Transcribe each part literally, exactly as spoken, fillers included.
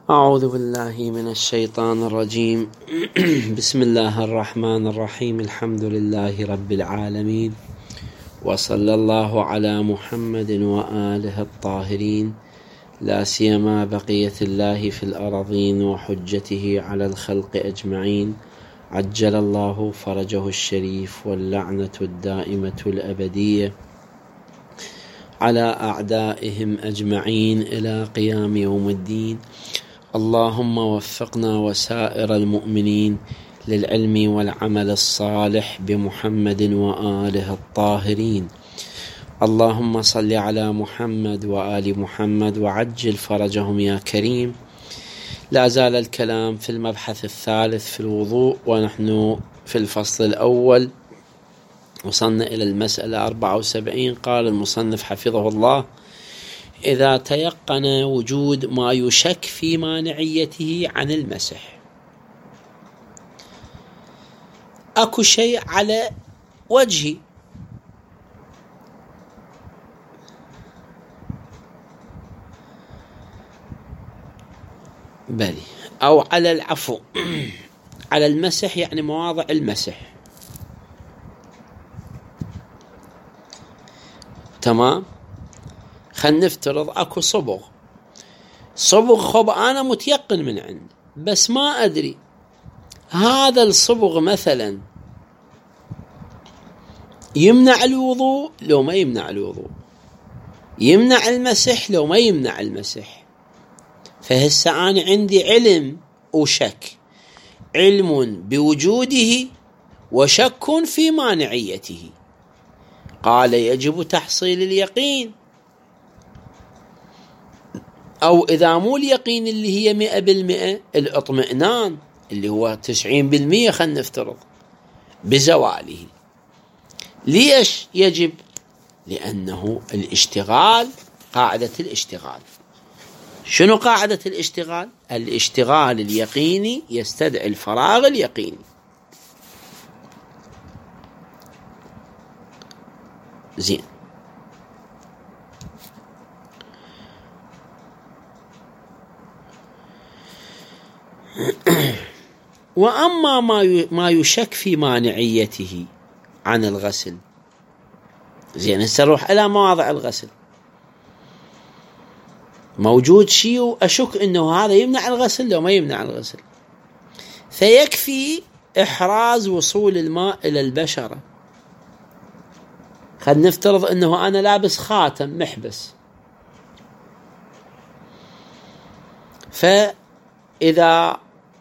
أعوذ بالله من الشيطان الرجيم. بسم الله الرحمن الرحيم. الحمد لله رب العالمين، وصلى الله على محمد وآله الطاهرين، لا سيما بقية الله في الأراضين وحجته على الخلق أجمعين، عجل الله فرجه الشريف، واللعنة الدائمة الأبدية على أعدائهم أجمعين إلى قيام يوم الدين. اللهم وفقنا وسائر المؤمنين للعلم والعمل الصالح بمحمد وآله الطاهرين. اللهم صل على محمد وآل محمد وعجل فرجهم يا كريم. لا زال الكلام في المبحث الثالث في الوضوء، ونحن في الفصل الأول وصلنا إلى المسألة أربعة وسبعين. قال المصنف حفظه الله: إذا تيقن وجود ما يشك في مانعيته عن المسح. أكو شيء على وجهي، بلي، أو على العفو على المسح، يعني مواضع المسح، تمام. خلينا نفترض اكو صبغ صبغ خب انا متيقن من عندي، بس ما ادري هذا الصبغ مثلا يمنع الوضوء لو ما يمنع الوضوء، يمنع المسح لو ما يمنع المسح. فهسه انا عندي علم وشك، علم بوجوده وشك في مانعيته. قال: يجب تحصيل اليقين، أو إذا مو اليقين اللي هي مئة بالمئة، الاطمئنان اللي هو تسعين بالمئة، خلنا نفترض بزواله. ليش يجب؟ لأنه الاشتغال، قاعدة الاشتغال. شنو قاعدة الاشتغال؟ الاشتغال اليقيني يستدعي الفراغ اليقيني. زين. وأما ما يشك في مانعيته عن الغسل. زين، هسه نروح إلى مواضع الغسل. موجود شيء وأشك إنه هذا يمنع الغسل لو ما يمنع الغسل، فيكفي إحراز وصول الماء إلى البشرة. خلينا نفترض إنه أنا لابس خاتم محبس، فإذا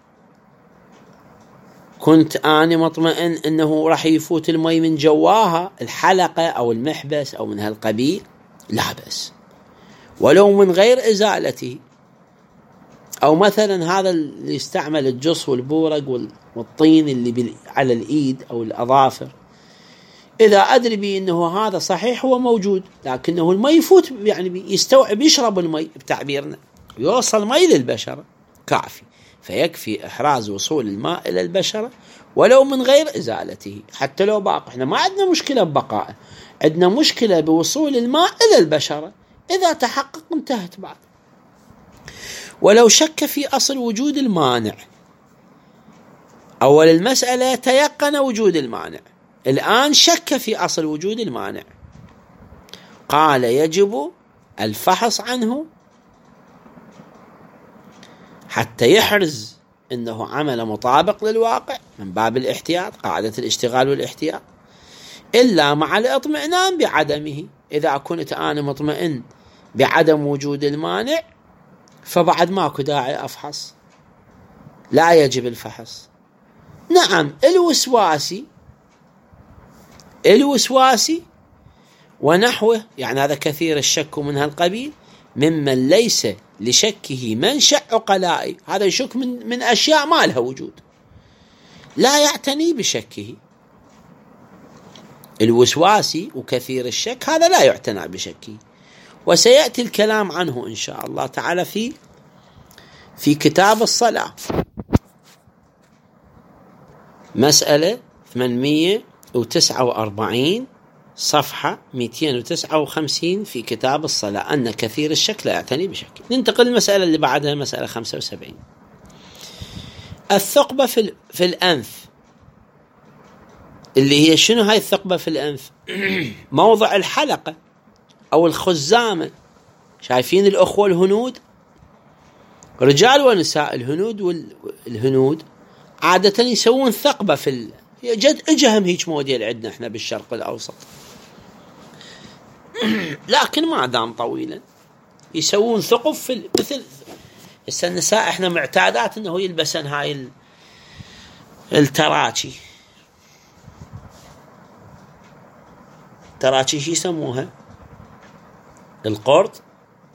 كنت أنا مطمئن إنه راح يفوت المي من جواها، الحلقة أو المحبس أو من هالقبيل، لا بأس، ولو من غير إزالته. أو مثلا هذا اللي يستعمل الجص والبورق والطين اللي على الإيد أو الأظافر، إذا أدري بي إنه هذا صحيح هو موجود، لكنه المي يفوت، يعني يستوعب، يشرب المي بتعبيرنا، يوصل مي للبشرة، كافي. فيكفي إحراز وصول الماء إلى البشرة ولو من غير إزالته، حتى لو باق. إحنا ما عندنا مشكلة ببقائه، عندنا مشكلة بوصول الماء إلى البشرة. إذا تحقق انتهت بعد. ولو شك في أصل وجود المانع. أول المسألة تيقن وجود المانع، الآن شك في أصل وجود المانع. قال: يجب الفحص عنه حتى يحرز إنه عمل مطابق للواقع من باب الاحتياط، قاعدة الاشتغال والاحتياط، إلا مع الاطمئنان بعدمه. إذا كنت أنا مطمئن بعدم وجود المانع فبعد ماكو داعي أفحص، لا يجب الفحص. نعم، الوسواسي الوسواسي ونحوه، يعني هذا كثير الشك من هالقبيل، ممن ليس لشكه منشأ عقلائي. هذا يشك من, من أشياء ما لها وجود، لا يعتني بشكه. الوسواسي وكثير الشك هذا لا يعتنى بشكه، وسيأتي الكلام عنه إن شاء الله تعالى في في كتاب الصلاة، مسألة ثمانمئة وتسعة وأربعين صفحة مئتين وتسعة وخمسين في كتاب الصلاة، أن كثير الشك لا يعتني بشكل. ننتقل للمسألة اللي بعدها، مسألة خمسة وسبعين. الثقبة في, في الأنف، اللي هي شنو هاي الثقبة في الأنف؟ موضع الحلقة أو الخزامة. شايفين الأخوة الهنود، رجال ونساء، الهنود والهنود عادة يسوون ثقبة في ال... جد اجهم هيك موديل عندنا احنا بالشرق الأوسط، لكن ما دام طويلا يسوون ثقب في ال... مثل هسه النساء احنا معتادات انه يلبسن هاي ال... التراتشي. تراتشي شو يسموها؟ القرط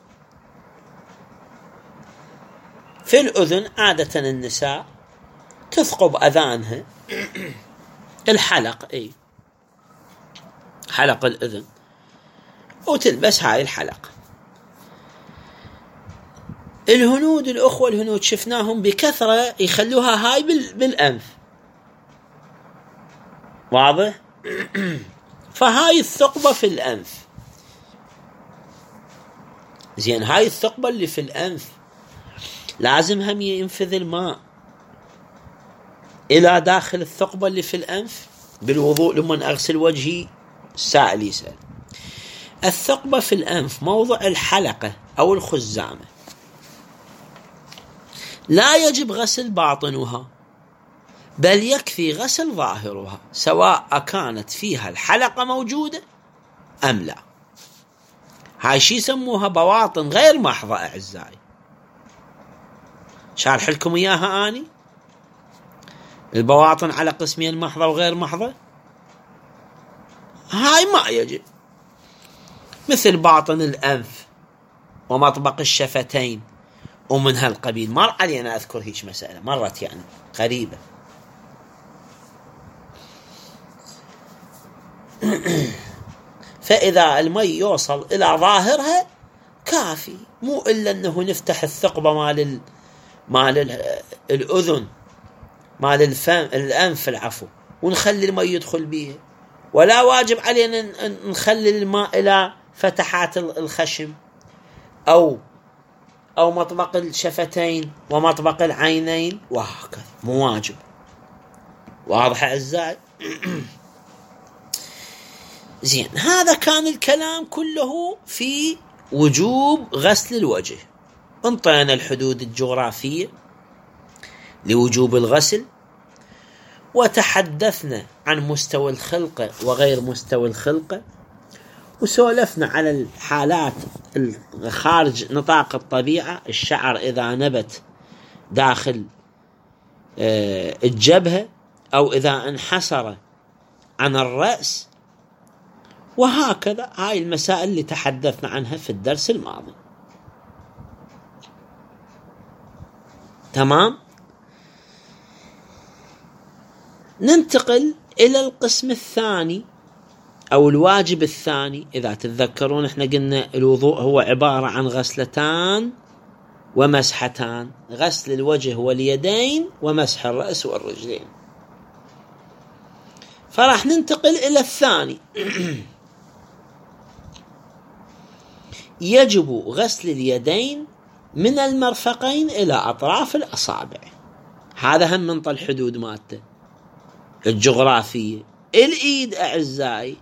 في الأذن. عادة النساء تثقب أذانها الحلق، اي حلق الأذن، وتلبس هاي الحلق. الهنود، الأخوة الهنود شفناهم بكثرة يخلوها هاي بالأنف، واضح؟ فهاي الثقبة في الأنف. زين، هاي الثقبة اللي في الأنف لازم هم ينفذ الماء إلى داخل الثقبة اللي في الأنف بالوضوء. لما أغسل وجهي، السائل يسأل، الثقبة في الأنف موضع الحلقة أو الخزامة، لا يجب غسل باطنها، بل يكفي غسل ظاهرها، سواء كانت فيها الحلقة موجودة أم لا. هاي شي يسموها بواطن غير محضة أعزائي. شارح لكم إياها آني. البواطن على قسمين، محضة وغير محضة. هاي ما يجب، مثل باطن الأنف ومطبق الشفتين ومن هالقبيل. مر علي أنا أذكر هيك مسألة، مرت يعني قريبة. فإذا المي يوصل إلى ظاهرها كافي، مو إلا أنه نفتح الثقبة مال ال... مال ال... الأذن، مال الفم، الأنف العفو، ونخلي المي يدخل بيه. ولا واجب علينا نخلي الماء إلى فتحات الخشم أو أو مطبق الشفتين ومطبق العينين وهكذا، مو واجب. واضح أعزائي؟ زين، هذا كان الكلام كله في وجوب غسل الوجه. انطينا الحدود الجغرافية لوجوب الغسل، وتحدثنا عن مستوى الخلقة وغير مستوى الخلقة، وسولفنا على الحالات خارج نطاق الطبيعة. الشعر إذا نبت داخل الجبهة أو إذا انحسر عن الرأس، وهكذا. هاي المسائل اللي تحدثنا عنها في الدرس الماضي. تمام. ننتقل إلى القسم الثاني أو الواجب الثاني. إذا تتذكرون احنا قلنا الوضوء هو عبارة عن غسلتان ومسحتان، غسل الوجه واليدين ومسح الرأس والرجلين. فراح ننتقل إلى الثاني. يجب غسل اليدين من المرفقين إلى أطراف الأصابع. هذا هم من طل الحدود مالته الجغرافية. الإيد أعزائي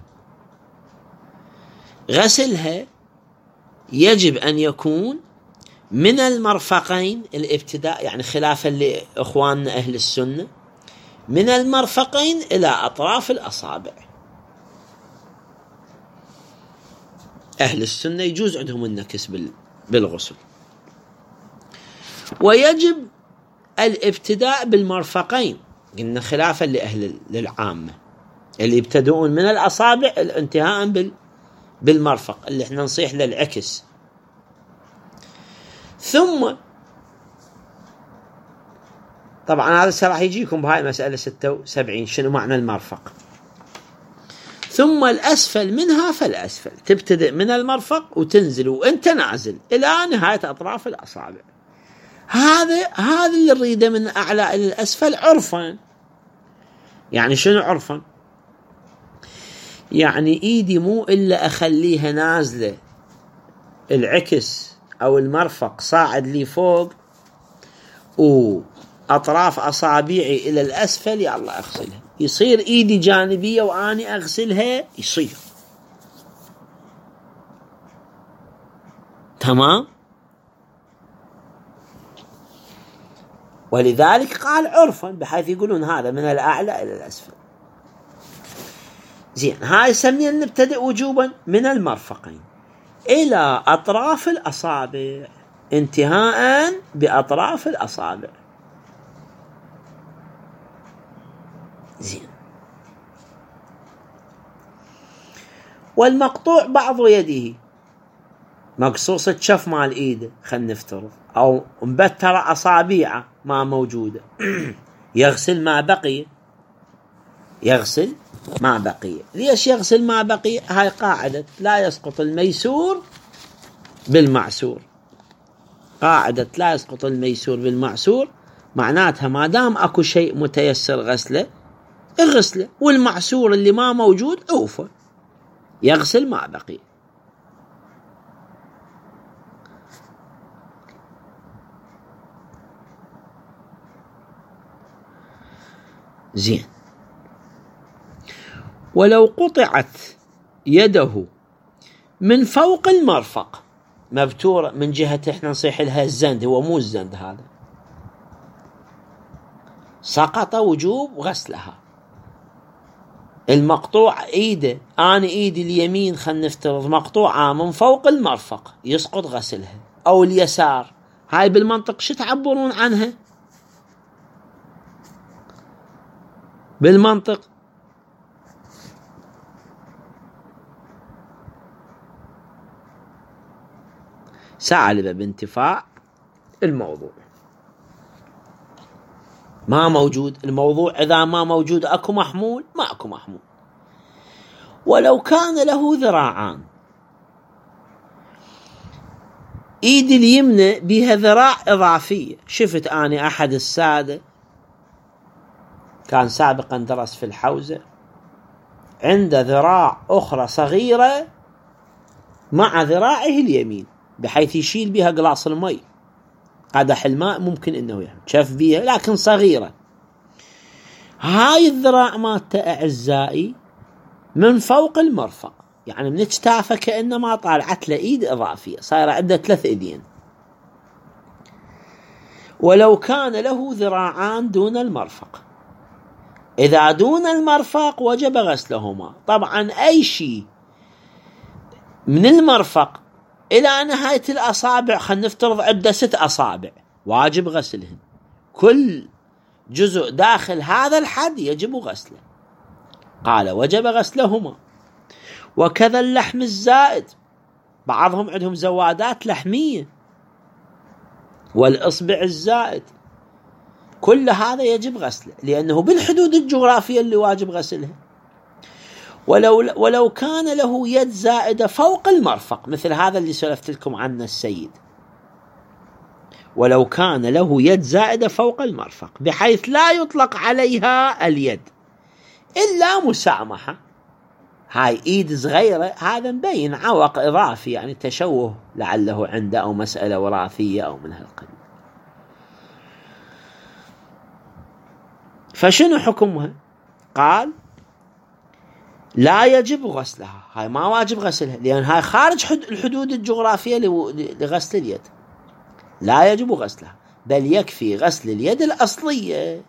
غسلها يجب أن يكون من المرفقين، الابتداء يعني خلافا لإخواننا أهل السنة، من المرفقين إلى أطراف الأصابع. أهل السنة يجوز عندهم النكس بالغسل. ويجب الابتداء بالمرفقين، قلنا خلافا لأهل للعامة اللي يبتدؤون من الأصابع الانتهاء بال بالمرفق، اللي احنا نصيح للعكس. ثم طبعا هذا راح يجيكم بهاي مسألة ستة وسبعين شنو معنى المرفق. ثم الأسفل منها فالأسفل، تبتدئ من المرفق وتنزل وانت نازل إلى نهاية أطراف الأصابع. هذا هذا اللي نريده من أعلى إلى الأسفل عرفا. يعني شنو عرفا؟ يعني إيدي مو إلا أخليها نازلة العكس أو المرفق صاعد لي فوق وأطراف أصابعي إلى الأسفل، يا الله أغسلها. يصير إيدي جانبية وأني أغسلها، يصير تمام. ولذلك قال عرفا، بحيث يقولون هذا من الأعلى إلى الأسفل. زين، هاي سمينا نبتدئ وجوبا من المرفقين إلى أطراف الأصابع، انتهاء بأطراف الأصابع. زين. والمقطوع بعض يده، مقصوص الشف مال ايده خلينا نفترض، او مبتر اصابيعه ما موجوده يغسل ما بقي، يغسل ما بقي. ليش يغسل ما بقي؟ هاي قاعده لا يسقط الميسور بالمعسور. قاعده لا يسقط الميسور بالمعسور معناتها ما دام اكو شيء متيسر غسله اغسله، والمعسور اللي ما موجود اوفى، يغسل ما بقي. زين. ولو قطعت يده من فوق المرفق، مبتورة من جهة احنا نصيح لها الزند، هو مو الزند هذا، سقط وجوب غسلها. المقطوع ايده، انا ايدي اليمين خلينا نفترض مقطوعة من فوق المرفق، يسقط غسلها. او اليسار، هاي بالمنطق شو تعبرون عنها؟ بالمنطق سالبة بانتفاع الموضوع، ما موجود الموضوع. إذا ما موجود أكو محمول، ما أكو محمول. ولو كان له ذراعان، إيدي اليمنى بها ذراع إضافية. شفت أنا أحد السادة كان سابقا درس في الحوزة، عنده ذراع أخرى صغيرة مع ذراعه اليمين، بحيث يشيل بها قلاص المي، قدح الماء ممكن انه يشف بها، لكن صغيرة. هاي الذراع مالته أعزائي من فوق المرفق، يعني من اجتافه كأنما طالعت له ايد اضافية، صايرة عنده ثلاث ايدين. ولو كان له ذراعان دون المرفق، إذا دون المرفق وجب غسلهما. طبعا أي شيء من المرفق إلى نهاية الأصابع، خلينا نفترض عدة ست أصابع، واجب غسلهن. كل جزء داخل هذا الحد يجب غسله. قال وجب غسلهما. وكذا اللحم الزائد، بعضهم عندهم زوادات لحمية، والإصبع الزائد، كل هذا يجب غسله، لأنه بالحدود الجغرافية اللي واجب غسلها. ولو ولو كان له يد زائدة فوق المرفق، مثل هذا اللي سلفت لكم عنه السيد، ولو كان له يد زائدة فوق المرفق بحيث لا يطلق عليها اليد إلا مسامحة، هاي إيد صغيرة، هذا مبين عوق إضافي، يعني تشوه لعله عنده أو مسألة وراثية أو من هالقبيل. فشنو حكمها؟ قال لا يجب غسلها، هاي ما واجب غسلها، لأن هاي خارج الحدود الجغرافية لغسل اليد، لا يجب غسلها، بل يكفي غسل اليد الأصلية.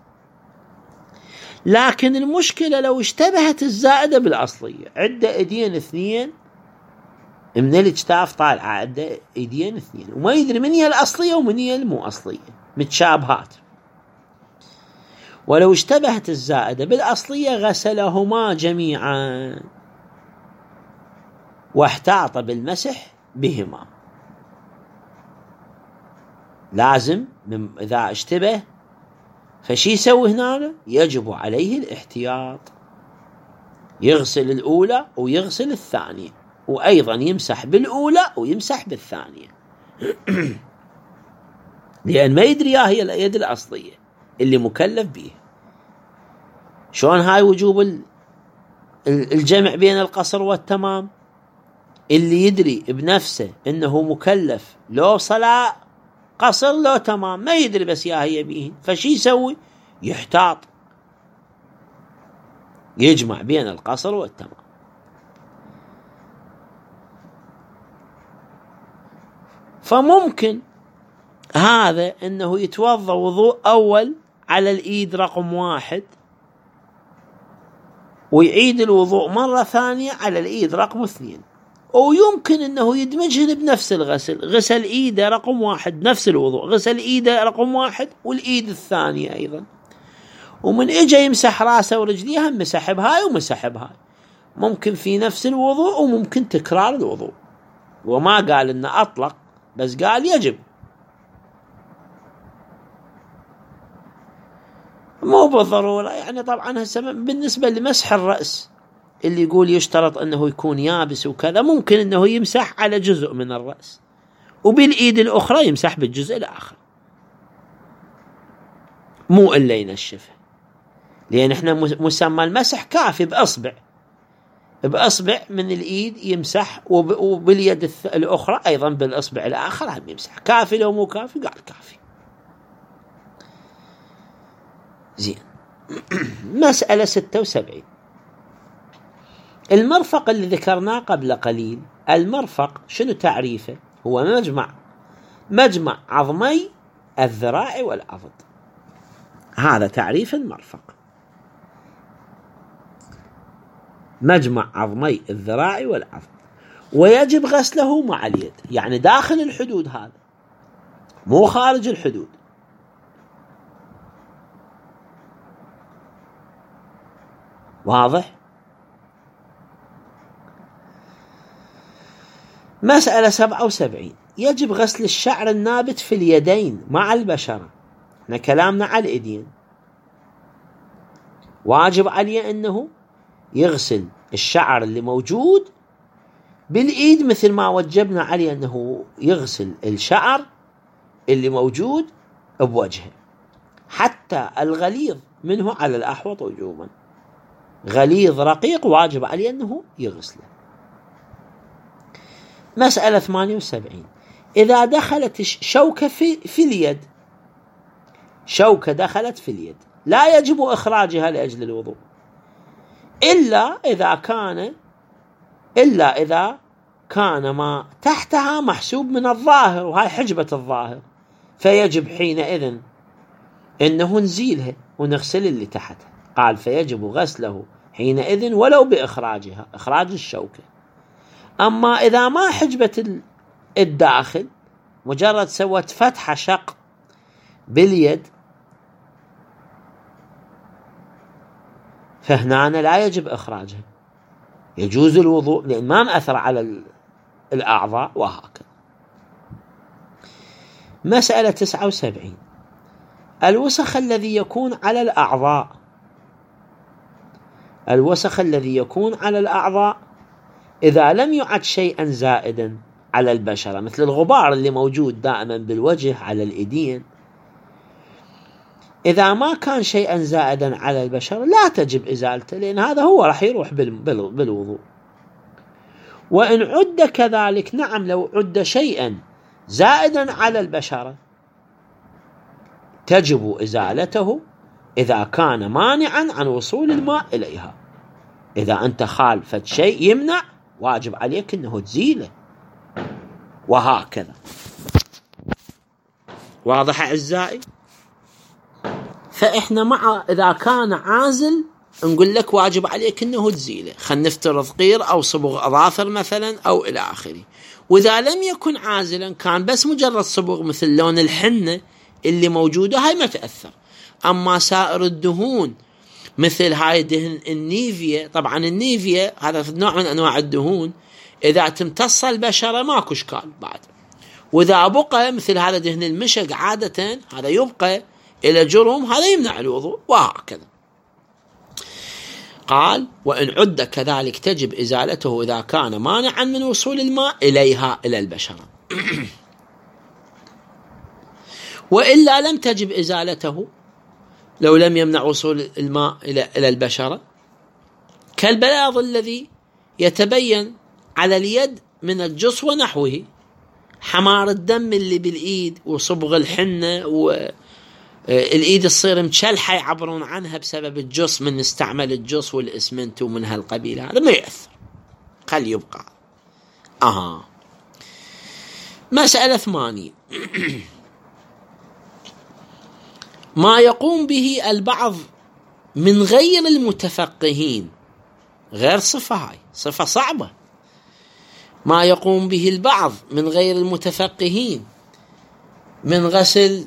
لكن المشكلة لو اشتبهت الزائدة بالأصلية، عدة ايدين اثنين من الاجتاف طالعة، عدة ايدين اثنين وما يدري من هي الأصلية ومن هي المو أصلية، متشابهات. ولو اشتبهت الزائدة بالأصلية غسلهما جميعا واحتاط بالمسح بهما. لازم من إذا اشتبه فشي يسوي هنا؟ يجب عليه الاحتياط، يغسل الأولى ويغسل الثانية، وأيضا يمسح بالأولى ويمسح بالثانية لأن ما يدري هي اليد الأصلية اللي مكلف بيه. شلون هاي وجوب الجمع بين القصر والتمام، اللي يدري بنفسه انه مكلف لو صلاة قصر لو تمام، ما يدري بس يا هي بيه، فشي يسوي؟ يحتاط، يجمع بين القصر والتمام. فممكن هذا انه يتوضا وضوء اول على الايد رقم واحد، ويعيد الوضوء مرة ثانية على الايد رقم اثنين، ويمكن انه يدمجهن بنفس الغسل، غسل ايده رقم واحد نفس الوضوء، غسل ايده رقم واحد والايد الثانية ايضا، ومن اجا يمسح راسه ورجليه هم مسح بهاي ومسح بهاي. ممكن في نفس الوضوء وممكن تكرار الوضوء، وما قال انه اطلق، بس قال يجب، مو بالضرورة. يعني طبعا هسه بالنسبة لمسح الرأس اللي يقول يشترط انه يكون يابس وكذا، ممكن انه يمسح على جزء من الرأس وبالايد الاخرى يمسح بالجزء الاخر، مو الا ينشفه، لان احنا مسمى المسح كافي باصبع باصبع من الايد يمسح، وباليد الاخرى ايضا بالاصبع الاخر هم يمسح. كافي لو مو كافي؟ قال كافي. زين. مسألة ستة وسبعين، المرفق اللي ذكرناه قبل قليل. المرفق شنو تعريفه؟ هو مجمع مجمع عظمي الذراع والعضد، هذا تعريف المرفق، مجمع عظمي الذراع والعضد، ويجب غسله مع اليد، يعني داخل الحدود هذا مو خارج الحدود. واضح؟ مسألة سبعة وسبعين، يجب غسل الشعر النابت في اليدين مع البشرة. احنا كلامنا على اليدين، واجب عليه انه يغسل الشعر اللي موجود بالايد، مثل ما وجبنا عليه انه يغسل الشعر اللي موجود بوجهه، حتى الغليظ منه على الأحوط وجوبا، غليظ رقيق واجب عليه انه يغسله. مسألة ثمانية وسبعين، إذا دخلت شوكة في, في اليد، شوكة دخلت في اليد لا يجب إخراجها لأجل الوضوء، إلا إذا كان إلا إذا كان ما تحتها محسوب من الظاهر، وهاي حجبة الظاهر، فيجب حينئذ إنه نزيلها ونغسل اللي تحتها. قال فيجب غسله حينئذ ولو بإخراجها، إخراج الشوكة. أما إذا ما حجبت الداخل، مجرد سوت فتحة شق باليد، فهنا لا يجب إخراجها، يجوز الوضوء لأن ما مأثر على الأعضاء، وهكذا. مسألة تسعة وسبعين، الوسخ الذي يكون على الأعضاء، الوسخ الذي يكون على الأعضاء إذا لم يعد شيئا زائدا على البشرة، مثل الغبار اللي موجود دائما بالوجه على الإيدين، إذا ما كان شيئا زائدا على البشرة لا تجب إزالته، لأن هذا هو راح يروح بالوضوء. وإن عد كذلك، نعم، لو عد شيئا زائدا على البشرة تجب إزالته إذا كان مانعا عن وصول الماء إليها. إذا أنت خالفت شيء يمنع، واجب عليك أنه تزيله، وهكذا. واضح أعزائي؟ فإحنا مع إذا كان عازل نقول لك واجب عليك أنه تزيله، خلينا نفترض قير أو صبغ أظافر مثلا أو إلى آخره. وإذا لم يكن عازلا، كان بس مجرد صبغ مثل لون الحنة اللي موجودة، هاي ما تأثر. أما سائر الدهون مثل هاي دهن النيفيا، طبعا النيفيا هذا نوع من أنواع الدهون، إذا تمتص البشرة ماكو إشكال بعد. وإذا بقى مثل هذا دهن المشق عادة، هذا يبقى إلى جرم، هذا يمنع الوضوء، وهكذا. قال وإن عد كذلك تجب إزالته إذا كان مانعا من وصول الماء إليها إلى البشرة. وإلا لم تجب إزالته لو لم يمنع وصول الماء إلى إلى البشرة، كالبياض الذي يتبين على اليد من الجص ونحوه، حمار الدم اللي بالإيد وصبغ الحنة والإيد تصير مشلحة يعبرون عنها بسبب الجص، من نستعمل الجص والإسمنت ومن هالقبيل، هذا ما يأثر، خل يبقى. أها مسألة ثمانية. ما يقوم به البعض من غير المتفقهين، غير صفة، هاي صفة صعبة. ما يقوم به البعض من غير المتفقهين من غسل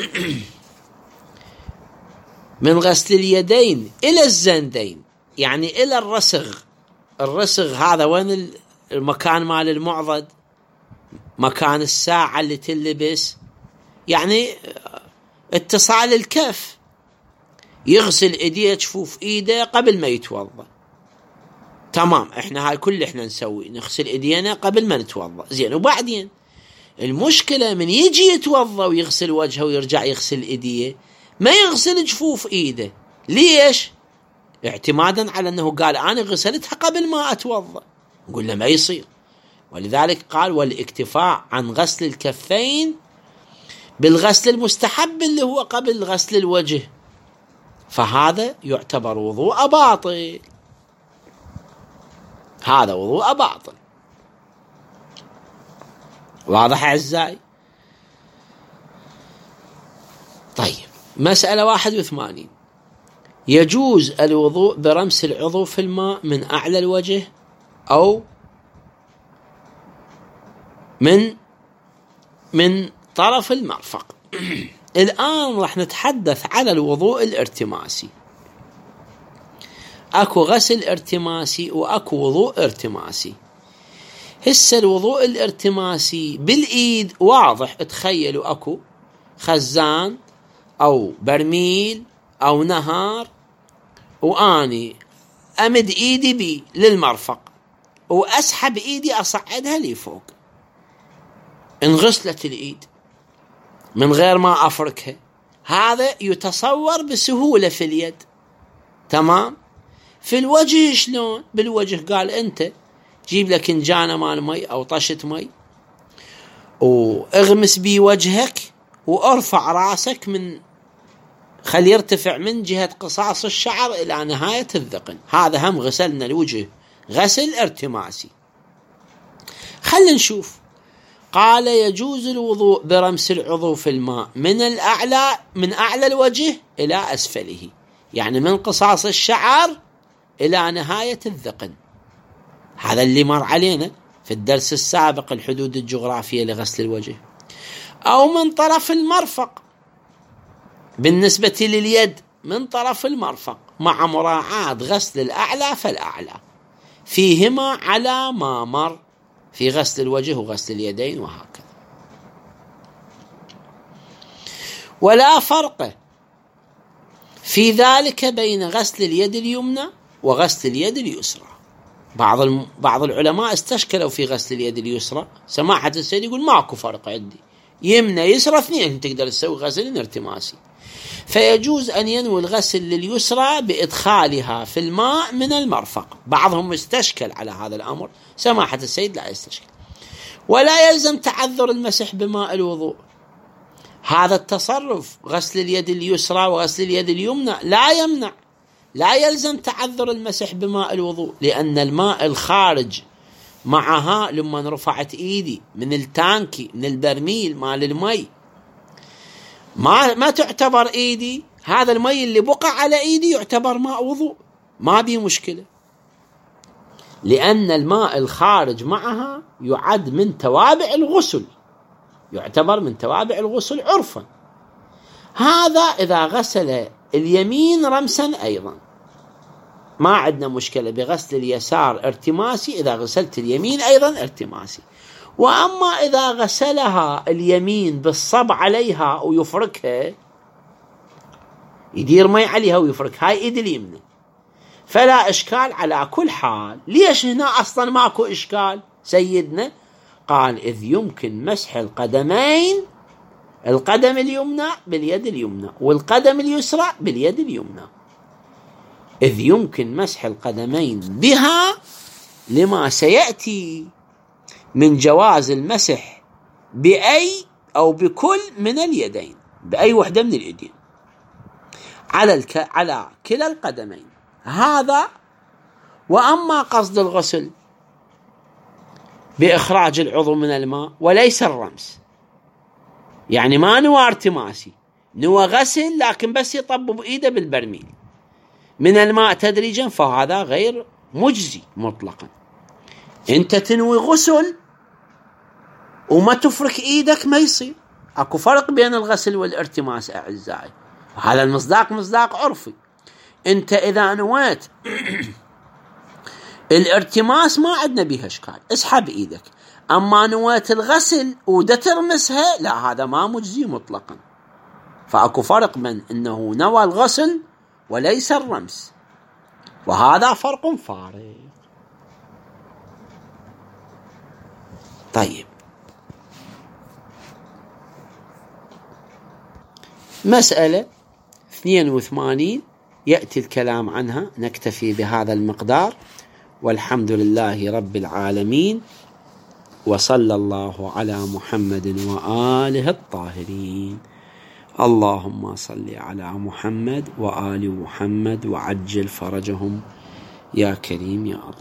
من غسل اليدين إلى الزندين، يعني إلى الرسغ. الرسغ هذا وين المكان مال المعضد، مكان الساعة اللي تلبس، يعني اتصال الكف، يغسل ايديه جفوف ايده قبل ما يتوضا. تمام، احنا هاي كل احنا نسوي، نغسل ايدينا قبل ما نتوضا، زين. وبعدين المشكلة من يجي يتوضا ويغسل وجهه ويرجع يغسل ايديه، ما يغسل جفوف ايده. ليش؟ اعتمادا على انه قال انا غسلتها قبل ما اتوضا. نقول له ما يصير، ولذلك قال والاكتفاء عن غسل الكفين بالغسل المستحب اللي هو قبل غسل الوجه، فهذا يعتبر وضوء باطل، هذا وضوء باطل. واضح أعزائي؟ طيب مسألة واحد وثمانين. يجوز الوضوء برمس العضو في الماء من أعلى الوجه أو من من طرف المرفق. الآن راح نتحدث على الوضوء الارتماسي. أكو غسل ارتماسي وأكو وضوء ارتماسي. هسه الوضوء الارتماسي بالإيد واضح، تخيلوا أكو خزان أو برميل أو نهر، وآني أمد إيدي بي للمرفق وأسحب إيدي أصعدها لي فوق، انغسلت الإيد من غير ما أفركها. هذا يتصور بسهولة في اليد، تمام. في الوجه شلون؟ بالوجه قال أنت جيب لك انجانة مال مي أو طشة مي واغمس بي وجهك وارفع راسك، من خلي يرتفع من جهة قصاص الشعر إلى نهاية الذقن. هذا هم غسلنا الوجه غسل ارتماسي. خلنا نشوف. قال يجوز الوضوء برمس العضو في الماء من الأعلى من أعلى الوجه إلى أسفله، يعني من قصاص الشعر إلى نهاية الذقن. هذا اللي مر علينا في الدرس السابق، الحدود الجغرافية لغسل الوجه. أو من طرف المرفق بالنسبة لليد، من طرف المرفق مع مراعاة غسل الأعلى فالأعلى، فيهما على ما مر في غسل الوجه وغسل اليدين وهكذا. ولا فرق في ذلك بين غسل اليد اليمنى وغسل اليد اليسرى. بعض الم... بعض العلماء استشكلوا في غسل اليد اليسرى. سماحة السيد يقول ماكو فرق عندي، يمنى يسرى اثنين تقدر تسوي غسل ارتماسي. فيجوز أن ينوي الغسل لليسرى بإدخالها في الماء من المرفق. بعضهم استشكل على هذا الأمر، سماحة السيد لا يستشكل. ولا يلزم تعذر المسح بماء الوضوء. هذا التصرف غسل اليد اليسرى وغسل اليد اليمنى لا يمنع، لا يلزم تعذر المسح بماء الوضوء، لأن الماء الخارج معها لما رفعت إيدي من التانكي من البرميل مال المي ما ما تعتبر إيدي، هذا المي اللي بقى على إيدي يعتبر ماء وضوء، ما بي مشكلة، لأن الماء الخارج معها يعد من توابع الغسل، يعتبر من توابع الغسل عرفا. هذا إذا غسل اليمين رمسا أيضا ما عندنا مشكلة بغسل اليسار ارتماسي إذا غسلت اليمين أيضا ارتماسي. وأما إذا غسلها اليمين بالصب عليها ويفركها، يدير مي عليها ويفرك، هاي إيد اليمنى، فلا إشكال على كل حال. ليش هنا أصلا ماكو إشكال؟ سيدنا قال إذ يمكن مسح القدمين، القدم اليمنى باليد اليمنى والقدم اليسرى باليد اليمنى. إذ يمكن مسح القدمين بها لما سيأتي من جواز المسح بأي أو بكل من اليدين، بأي وحدة من اليدين على الك... على كلا القدمين. هذا. وأما قصد الغسل بإخراج العضو من الماء وليس الرمس، يعني ما نوى ارتماسي، نوى غسل لكن بس يطبب إيده بالبرميل من الماء تدريجا، فهذا غير مجزي مطلقا. أنت تنوي غسل وما تفرك إيدك ما يصير. أكو فرق بين الغسل والارتماس أعزائي، هذا المصداق مصداق عرفي. أنت إذا نويت الارتماس ما عندنا بها إشكال، اسحب إيدك. أما نويت الغسل ودا ترمسها، لا، هذا ما مجزي مطلقا. فأكو فرق بين أنه نوى الغسل وليس الرمس، وهذا فرق فارق. طيب، مسألة اثنين وثمانين يأتي الكلام عنها، نكتفي بهذا المقدار، والحمد لله رب العالمين، وصلى الله على محمد وآله الطاهرين. اللهم صل على محمد وآل محمد وعجل فرجهم يا كريم يا الله.